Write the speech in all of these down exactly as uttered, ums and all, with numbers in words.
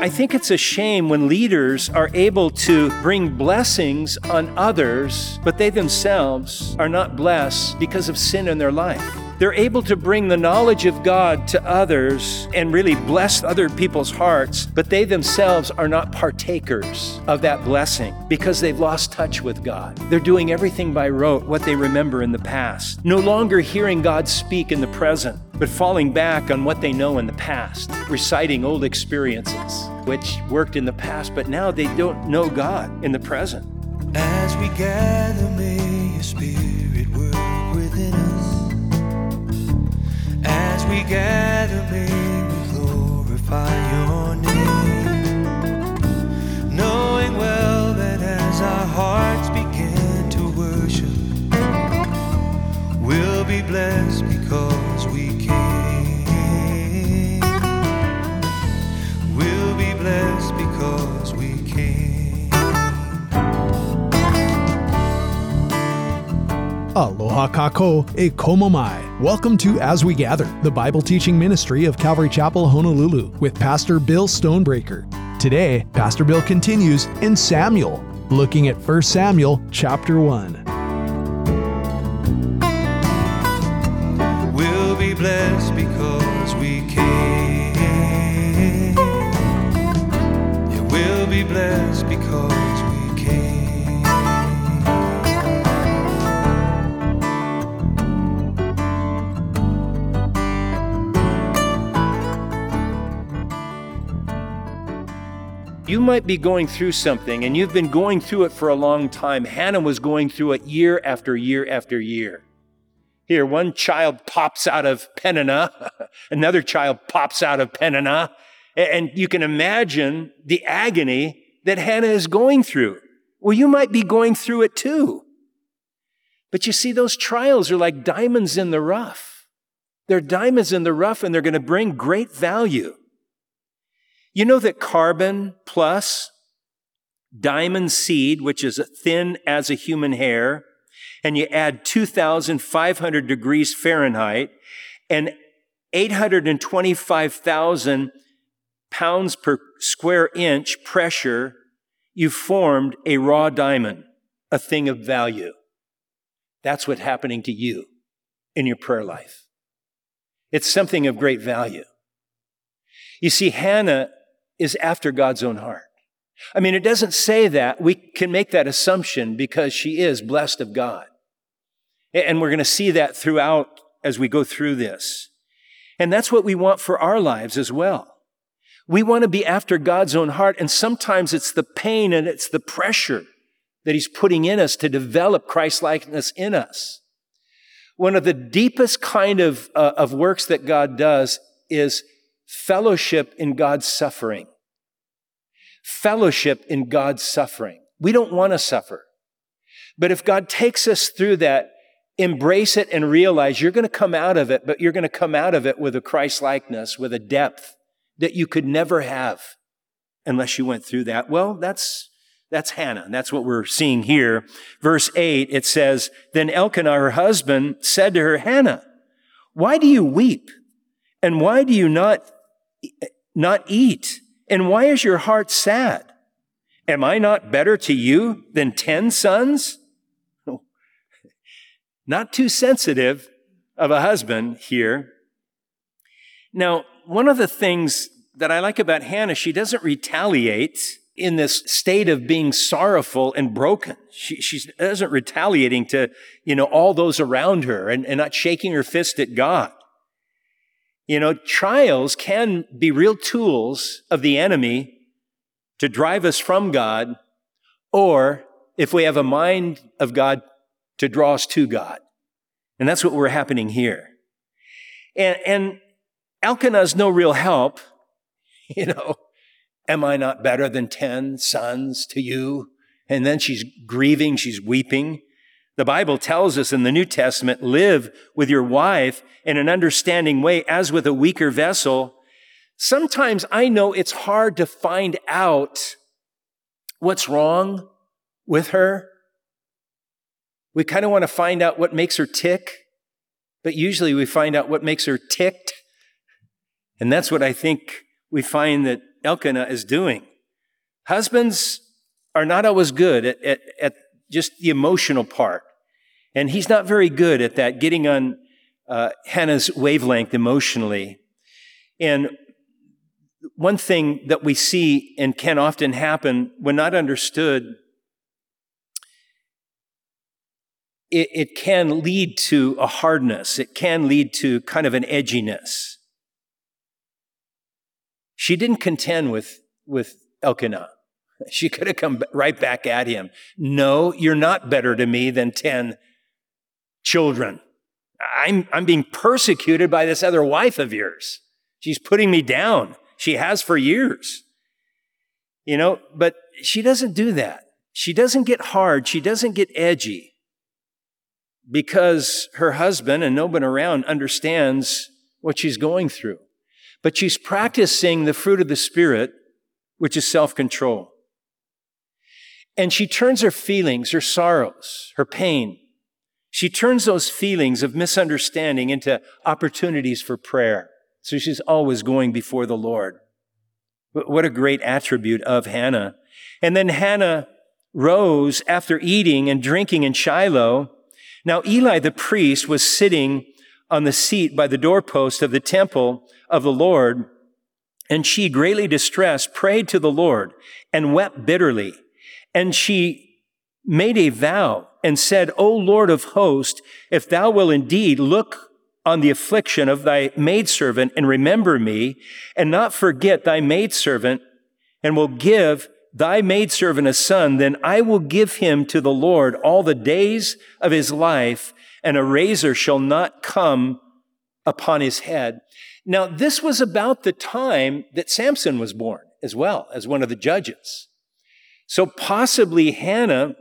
I think it's a shame when leaders are able to bring blessings on others, but they themselves are not blessed because of sin in their life. They're able to bring the knowledge of God to others and really bless other people's hearts, but they themselves are not partakers of that blessing because they've lost touch with God. They're doing everything by rote, what they remember in the past, no longer hearing God speak in the present, but falling back on what they know in the past, reciting old experiences which worked in the past, but now they don't know God in the present. As we gather, may your spirit work within us. As we gather, may we glorify your name, knowing well that as our hearts begin to worship, we'll be blessed because we came. We'll be blessed because we came. Aloha kako e komo mai. Welcome to As We Gather, the Bible teaching ministry of Calvary Chapel, Honolulu, with Pastor Bill Stonebreaker. Today, Pastor Bill continues in Samuel, looking at First Samuel chapter one. We'll be blessed because we came. Yeah, we'll be blessed because we came. You might be going through something, and you've been going through it for a long time. Hannah was going through it year after year after year. Here, one child pops out of Peninnah, another child pops out of Peninnah, and you can imagine the agony that Hannah is going through. Well, you might be going through it too. But you see, those trials are like diamonds in the rough. They're diamonds in the rough, and they're going to bring great value. You know that carbon plus diamond seed, which is thin as a human hair, and you add two thousand five hundred degrees Fahrenheit and eight hundred twenty-five thousand pounds per square inch pressure, you've formed a raw diamond, a thing of value. That's what's happening to you in your prayer life. It's something of great value. You see, Hannah is after God's own heart. I mean, it doesn't say that. We can make that assumption because she is blessed of God. And we're going to see that throughout as we go through this. And that's what we want for our lives as well. We want to be after God's own heart, and sometimes it's the pain and it's the pressure that He's putting in us to develop Christ-likeness in us. One of the deepest kind of, uh, of works that God does is fellowship in God's suffering. Fellowship in God's suffering. We don't want to suffer. But if God takes us through that, embrace it and realize you're going to come out of it, but you're going to come out of it with a Christ-likeness, with a depth that you could never have unless you went through that. Well, that's that's Hannah. That's what we're seeing here. Verse eight, it says, Then Elkanah, her husband, said to her, Hannah, why do you weep? And why do you not, not eat? And why is your heart sad? Am I not better to you than ten sons? Oh, not too sensitive of a husband here. Now, one of the things that I like about Hannah, she doesn't retaliate in this state of being sorrowful and broken. She, she isn't retaliating to, you know, all those around her and, and not shaking her fist at God. You know, trials can be real tools of the enemy to drive us from God, or if we have a mind of God, to draw us to God. And that's what we're happening here. And, and Elkanah's no real help. You know, am I not better than ten sons to you? And then she's grieving, she's weeping. The Bible tells us in the New Testament, live with your wife in an understanding way as with a weaker vessel. Sometimes I know it's hard to find out what's wrong with her. We kind of want to find out what makes her tick, but usually we find out what makes her ticked. And that's what I think we find that Elkanah is doing. Husbands are not always good at, at, at just the emotional part. And he's not very good at that, getting on uh, Hannah's wavelength emotionally. And one thing that we see and can often happen when not understood, it, it can lead to a hardness. It can lead to kind of an edginess. She didn't contend with, with Elkanah. She could have come right back at him. No, you're not better to me than ten children. I'm, I'm being persecuted by this other wife of yours. She's putting me down. She has for years. You know, but she doesn't do that. She doesn't get hard. She doesn't get edgy because her husband and no one around understands what she's going through. But she's practicing the fruit of the Spirit, which is self-control. And she turns her feelings, her sorrows, her pain, she turns those feelings of misunderstanding into opportunities for prayer. So she's always going before the Lord. What a great attribute of Hannah. And then Hannah rose after eating and drinking in Shiloh. Now Eli the priest was sitting on the seat by the doorpost of the temple of the Lord, and she, greatly distressed, prayed to the Lord and wept bitterly. And she made a vow and said, O Lord of hosts, if thou wilt indeed look on the affliction of thy maidservant and remember me, and not forget thy maidservant, and will give thy maidservant a son, then I will give him to the Lord all the days of his life, and a razor shall not come upon his head. Now, this was about the time that Samson was born as well, as one of the judges. So possibly Hannah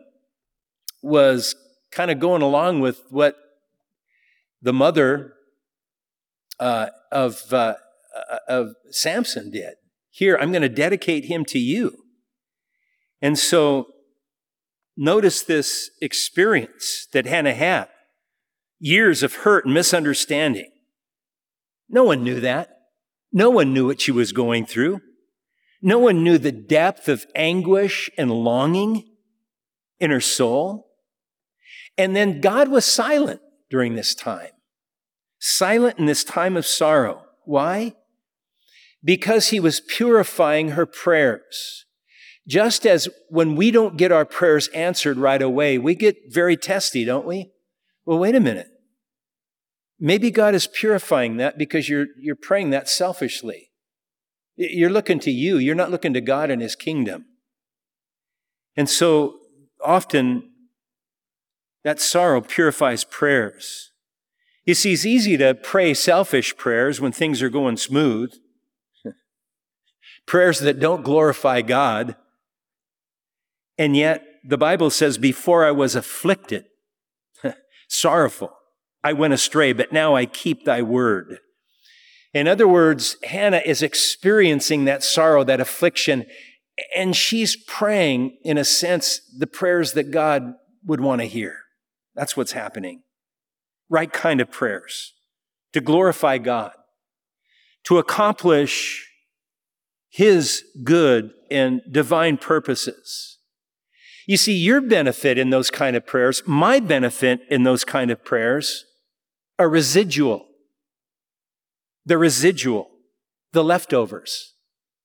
was kind of going along with what the mother uh, of, uh, of Samson did. Here, I'm going to dedicate him to you. And so notice this experience that Hannah had. Years of hurt and misunderstanding. No one knew that. No one knew what she was going through. No one knew the depth of anguish and longing in her soul. And then God was silent during this time. Silent in this time of sorrow. Why? Because he was purifying her prayers. Just as when we don't get our prayers answered right away, we get very testy, don't we? Well, wait a minute. Maybe God is purifying that because you're, you're praying that selfishly. You're looking to you. You're not looking to God and his kingdom. And so often that sorrow purifies prayers. You see, it's easy to pray selfish prayers when things are going smooth. Prayers that don't glorify God. And yet the Bible says, before I was afflicted, sorrowful, I went astray, but now I keep thy word. In other words, Hannah is experiencing that sorrow, that affliction, and she's praying, in a sense, the prayers that God would want to hear. That's what's happening. Right kind of prayers to glorify God, to accomplish his good and divine purposes. You see, your benefit in those kind of prayers, my benefit in those kind of prayers, are residual. The residual, the leftovers.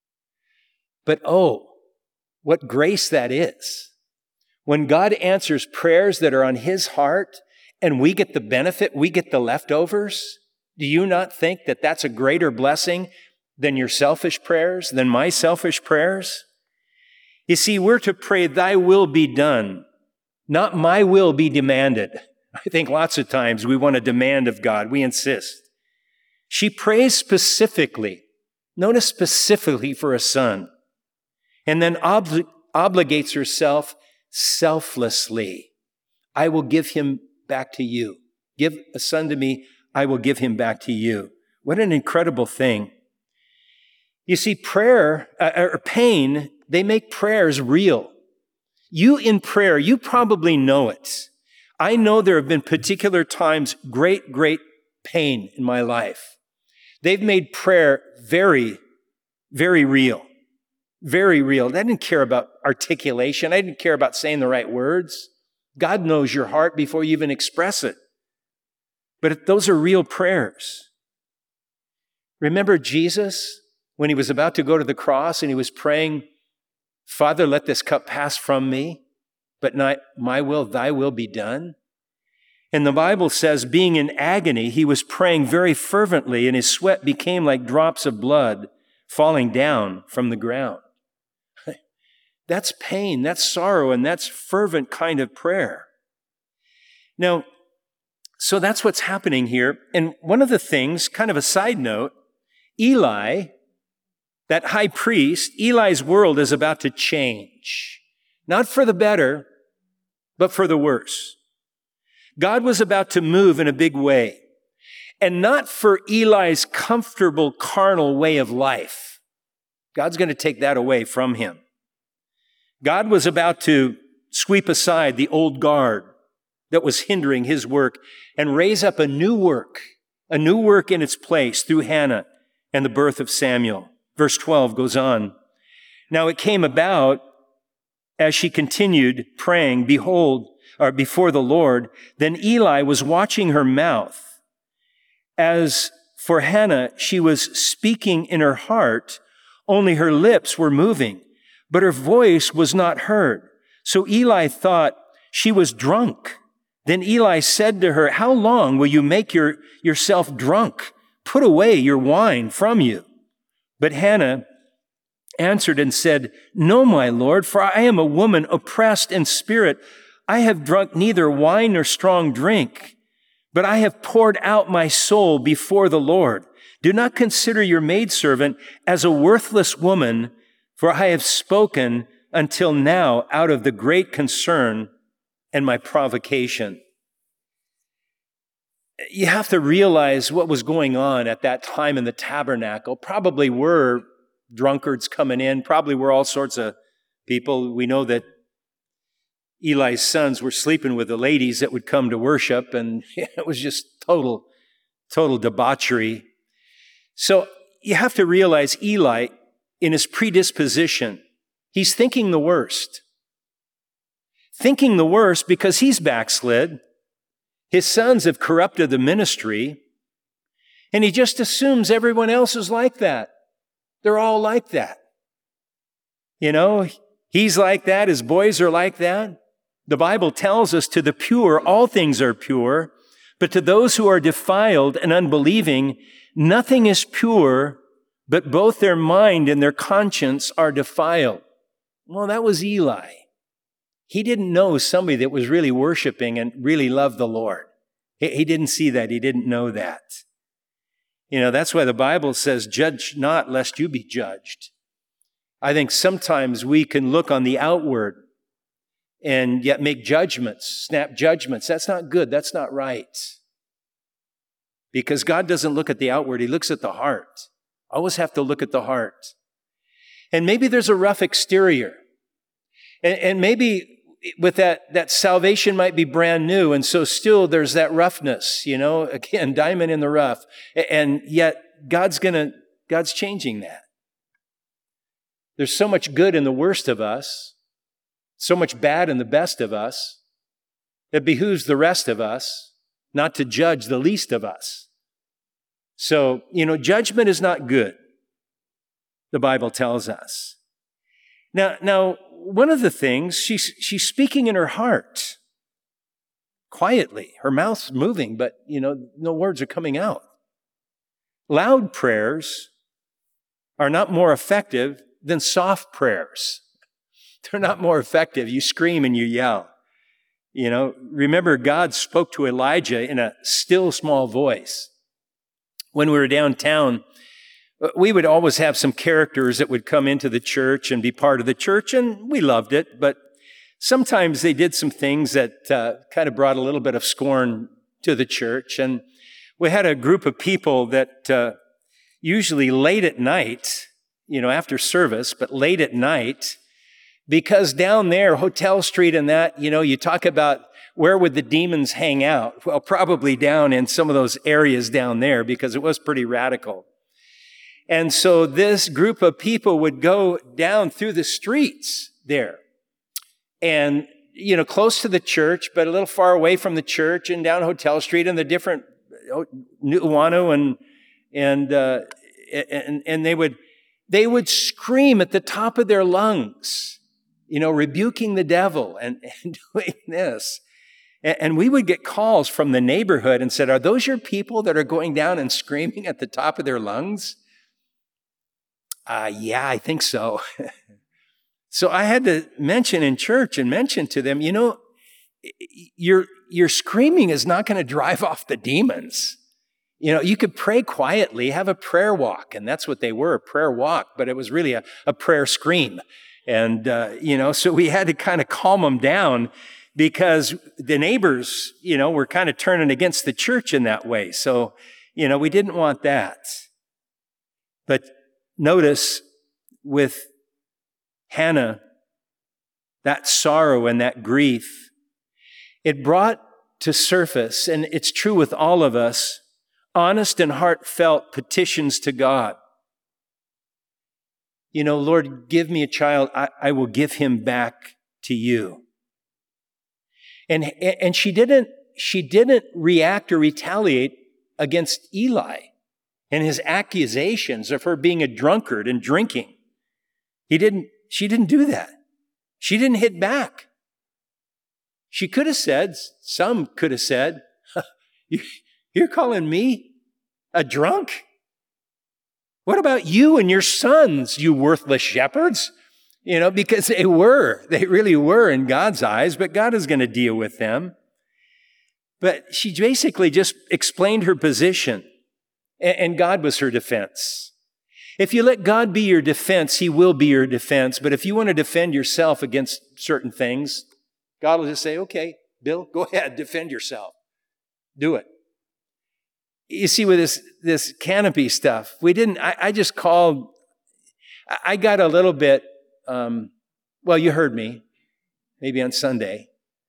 But oh, what grace that is. When God answers prayers that are on his heart and we get the benefit, we get the leftovers, do you not think that that's a greater blessing than your selfish prayers, than my selfish prayers? You see, we're to pray, thy will be done, not my will be demanded. I think lots of times we want to demand of God. We insist. She prays specifically, notice specifically for a son, and then obli- obligates herself selflessly. I will give him back to you. Give a son to me, I will give him back to you. What an incredible thing. You see, prayer, uh, or pain, they make prayers real. You in prayer, you probably know it. I know there have been particular times, great, great pain in my life. They've made prayer very, very real. Very real. I didn't care about articulation. I didn't care about saying the right words. God knows your heart before you even express it. But those are real prayers. Remember Jesus, when he was about to go to the cross and he was praying, Father, let this cup pass from me, but not my will, thy will be done. And the Bible says, being in agony, he was praying very fervently, and his sweat became like drops of blood falling down from the ground. That's pain, that's sorrow, and that's fervent kind of prayer. Now, so that's what's happening here. And one of the things, kind of a side note, Eli, that high priest, Eli's world is about to change. Not for the better, but for the worse. God was about to move in a big way. And not for Eli's comfortable carnal way of life. God's going to take that away from him. God was about to sweep aside the old guard that was hindering his work and raise up a new work, a new work in its place through Hannah and the birth of Samuel. Verse twelve goes on. Now it came about as she continued praying, behold, or before the Lord, then Eli was watching her mouth. As for Hannah, she was speaking in her heart, only her lips were moving, but her voice was not heard. So Eli thought she was drunk. Then Eli said to her, how long will you make your, yourself drunk? Put away your wine from you. But Hannah answered and said, no, my Lord, for I am a woman oppressed in spirit. I have drunk neither wine nor strong drink, but I have poured out my soul before the Lord. Do not consider your maidservant as a worthless woman, for I have spoken until now out of the great concern and my provocation. You have to realize what was going on at that time in the tabernacle. Probably were drunkards coming in, probably were all sorts of people. We know that Eli's sons were sleeping with the ladies that would come to worship, and it was just total, total debauchery. So you have to realize Eli, in his predisposition, he's thinking the worst. Thinking the worst because he's backslid. His sons have corrupted the ministry, and he just assumes everyone else is like that. They're all like that. You know, he's like that, his boys are like that. The Bible tells us to the pure, all things are pure, but to those who are defiled and unbelieving, nothing is pure, but both their mind and their conscience are defiled. Well, that was Eli. He didn't know somebody that was really worshiping and really loved the Lord. He didn't see that. He didn't know that. You know, that's why the Bible says, judge not lest you be judged. I think sometimes we can look on the outward and yet make judgments, snap judgments. That's not good. That's not right. Because God doesn't look at the outward. He looks at the heart. Always have to look at the heart. And maybe there's a rough exterior. And, and maybe with that, that salvation might be brand new. And so still there's that roughness, you know, again, diamond in the rough. And yet God's gonna, God's changing that. There's so much good in the worst of us, so much bad in the best of us. It behooves the rest of us not to judge the least of us. So, you know, judgment is not good, the Bible tells us. Now, now, one of the things, she's, she's speaking in her heart, quietly. Her mouth's moving, but, you know, no words are coming out. Loud prayers are not more effective than soft prayers. They're not more effective. You scream and you yell. You know, remember God spoke to Elijah in a still small voice. When we were downtown, we would always have some characters that would come into the church and be part of the church, and we loved it, but sometimes they did some things that uh, kind of brought a little bit of scorn to the church. And we had a group of people that uh, usually late at night, you know, after service, but late at night, because down there, Hotel Street and that, you know, you talk about where would the demons hang out? Well, probably down in some of those areas down there, because it was pretty radical. And so this group of people would go down through the streets there and, you know, close to the church, but a little far away from the church and down Hotel Street and the different Nu'uanu and, and, uh, and, and they would, they would scream at the top of their lungs, you know, rebuking the devil and, and doing this. And we would get calls from the neighborhood and said, are those your people that are going down and screaming at the top of their lungs? Uh, yeah, I think so. So I had to mention in church and mention to them, you know, your, your screaming is not going to drive off the demons. You know, you could pray quietly, have a prayer walk, and that's what they were, a prayer walk, but it was really a, a prayer scream. And, uh, you know, so we had to kind of calm them down because the neighbors, you know, were kind of turning against the church in that way. So, you know, we didn't want that. But notice with Hannah, that sorrow and that grief, it brought to surface, and it's true with all of us, honest and heartfelt petitions to God. You know, Lord, give me a child, I, I will give him back to you. And, and she didn't, she didn't react or retaliate against Eli and his accusations of her being a drunkard and drinking. He didn't, she didn't do that. She didn't hit back. She could have said, some could have said, you're calling me a drunk? What about you and your sons, you worthless shepherds? You know, because they were, they really were in God's eyes, but God is going to deal with them. But she basically just explained her position, and God was her defense. If you let God be your defense, he will be your defense. But if you want to defend yourself against certain things, God will just say, okay, Bill, go ahead, defend yourself. Do it. You see, with this, this canopy stuff, we didn't, I, I just called, I got a little bit, um, well, you heard me, maybe on Sunday.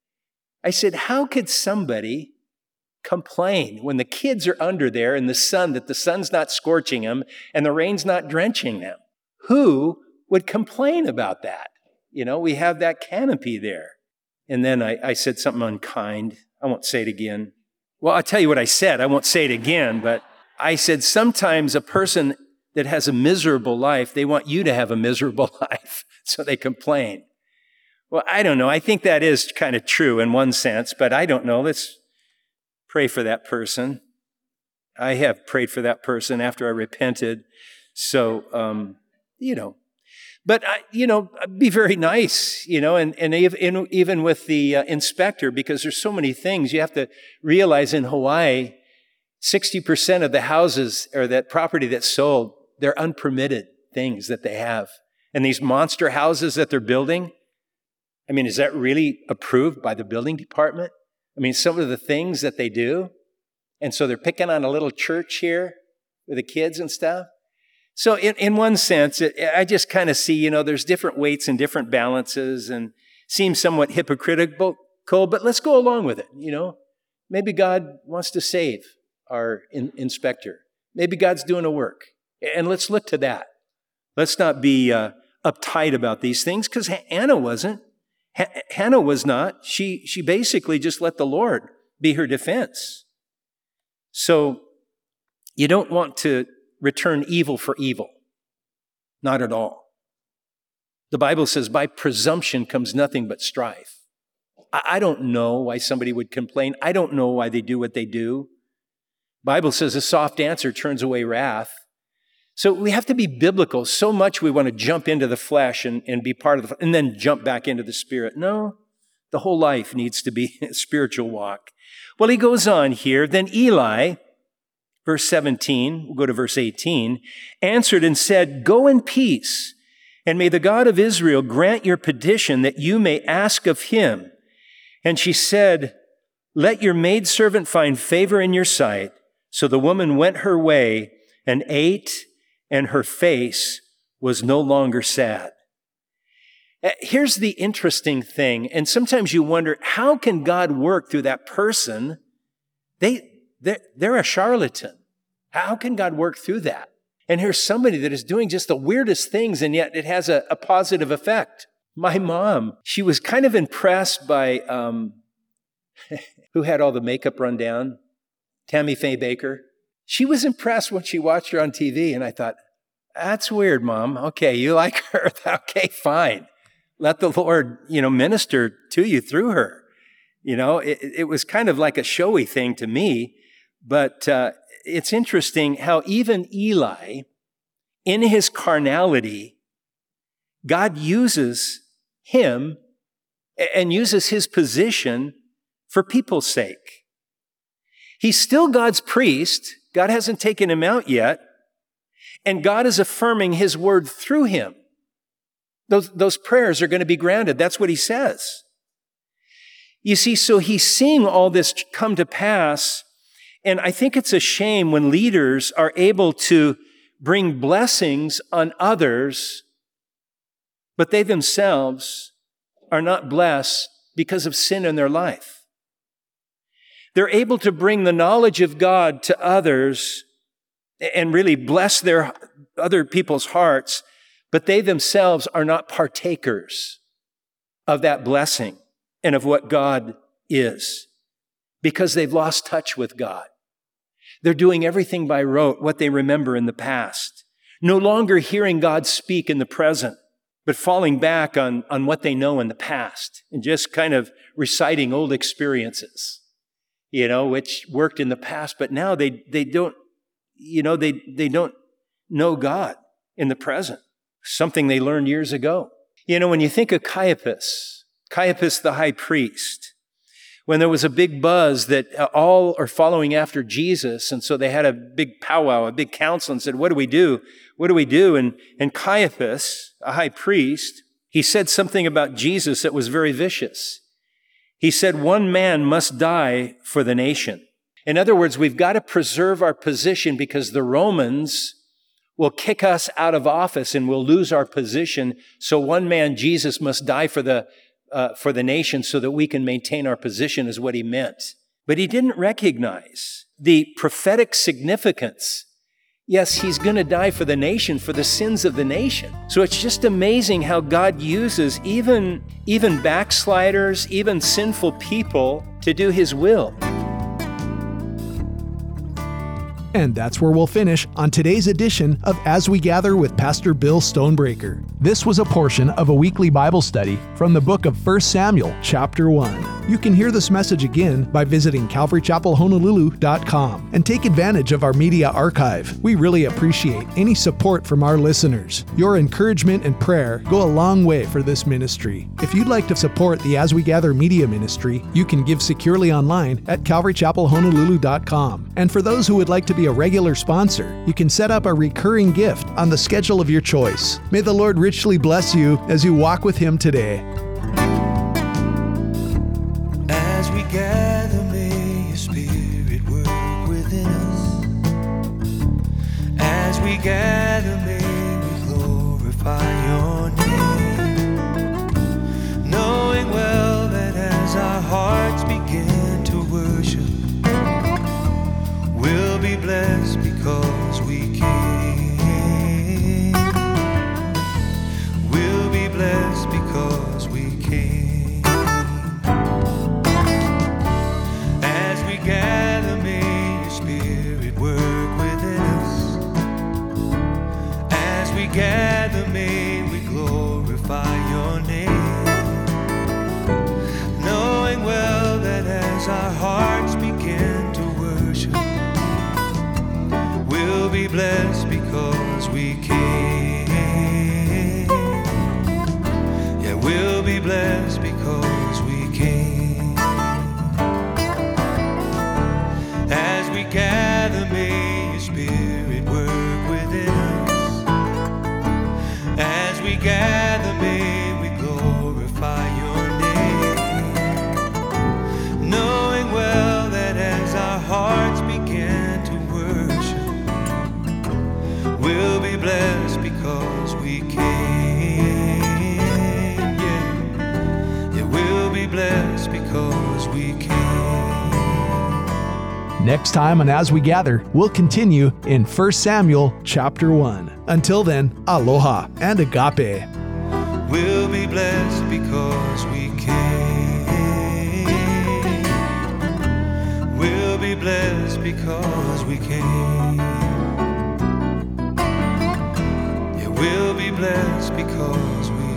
I said, how could somebody complain when the kids are under there in the sun, that the sun's not scorching them and the rain's not drenching them? Who would complain about that? You know, we have that canopy there. And then I, I said something unkind. I won't say it again. Well, I'll tell you what I said. I won't say it again, but I said sometimes a person that has a miserable life, they want you to have a miserable life, so they complain. Well, I don't know. I think that is kind of true in one sense, but I don't know. Let's pray for that person. I have prayed for that person after I repented. So, um, you know, but, I, you know, be very nice, you know, and, and even with the uh, inspector, because there's so many things you have to realize in Hawaii, sixty percent of the houses or that property that's sold, they're unpermitted things that they have. And these monster houses that they're building, I mean, is that really approved by the building department? I mean, some of the things that they do. And so they're picking on a little church here with the kids and stuff. So in, in one sense, it, I just kind of see, you know, there's different weights and different balances and seems somewhat hypocritical, but let's go along with it, you know. Maybe God wants to save our in, inspector. Maybe God's doing a work. And let's look to that. Let's not be uh, uptight about these things, because Hannah wasn't. H- Hannah was not. She, she basically just let the Lord be her defense. So you don't want to return evil for evil. Not at all. The Bible says, by presumption comes nothing but strife. I, I don't know why somebody would complain. I don't know why they do what they do. The Bible says a soft answer turns away wrath. So we have to be biblical. So much we want to jump into the flesh and, and be part of the, and then jump back into the spirit. No, the whole life needs to be a spiritual walk. Well, he goes on here. Then Eli, verse seventeen, we'll go to verse eighteen, answered and said, go in peace, and may the God of Israel grant your petition that you may ask of him. And she said, let your maidservant find favor in your sight. So the woman went her way and ate, and her face was no longer sad. Here's the interesting thing, and sometimes you wonder, how can God work through that person? They, they're, they're a charlatan. How can God work through that? And here's somebody that is doing just the weirdest things, and yet it has a, a positive effect. My mom, she was kind of impressed by, um, who had all the makeup run down? Tammy Faye Baker. She was impressed when she watched her on T V, and I thought, that's weird, Mom. Okay, you like her. Okay, fine. Let the Lord, you know, minister to you through her. You know, it, it was kind of like a showy thing to me, but uh, it's interesting how even Eli, in his carnality, God uses him and uses his position for people's sake. He's still God's priest. God hasn't taken him out yet. And God is affirming his word through him. Those, those prayers are going to be granted. That's what he says. You see, so he's seeing all this come to pass. And I think it's a shame when leaders are able to bring blessings on others, but they themselves are not blessed because of sin in their life. They're able to bring the knowledge of God to others and really bless their other people's hearts, but they themselves are not partakers of that blessing and of what God is because they've lost touch with God. They're doing everything by rote, what they remember in the past, no longer hearing God speak in the present, but falling back on, on what they know in the past and just kind of reciting old experiences, you know, which worked in the past, but now they, they don't, you know, they, they don't know God in the present, something they learned years ago. You know, when you think of Caiaphas, Caiaphas the high priest, when there was a big buzz that all are following after Jesus, and so they had a big powwow, a big council, and said, what do we do? What do we do? And, and Caiaphas, a high priest, he said something about Jesus that was very vicious. He said, one man must die for the nation. In other words, we've got to preserve our position because the Romans will kick us out of office and we'll lose our position. So one man, Jesus, must die for the uh, for the nation so that we can maintain our position is what he meant. But he didn't recognize the prophetic significance. Yes, he's going to die for the nation, for the sins of the nation. So it's just amazing how God uses even, even backsliders, even sinful people to do his will. And that's where we'll finish on today's edition of As We Gather with Pastor Bill Stonebreaker. This was a portion of a weekly Bible study from the book of First Samuel, chapter one. You can hear this message again by visiting calvary chapel honolulu dot com and take advantage of our media archive. We really appreciate any support from our listeners. Your encouragement and prayer go a long way for this ministry. If you'd like to support the As We Gather media ministry, you can give securely online at calvary chapel honolulu dot com. And for those who would like to be a regular sponsor, you can set up a recurring gift on the schedule of your choice. May the Lord richly bless you as you walk with him today. As we gather, may your spirit work within us. As we gather, may we glorify your name, knowing well that as our hearts begin to worship, we'll be blessed because we came. We'll be blessed because we came. As we gather, may your spirit work within us. As we gather, may we glorify your name, knowing well that as our hearts begin to worship, we'll be blessed because we came. Yeah, we'll be blessed because we came. As we gather, may your spirit work within us. As we gather, may we glorify your name, knowing well that as our hearts begin to we'll be blessed because we came. Yeah, yeah, we'll be blessed because we came. Next time on As We Gather, we'll continue in First Samuel chapter one. Until then, aloha and agape. We'll be blessed because we came. We'll be blessed because we came. Yeah, we'll be blessed because we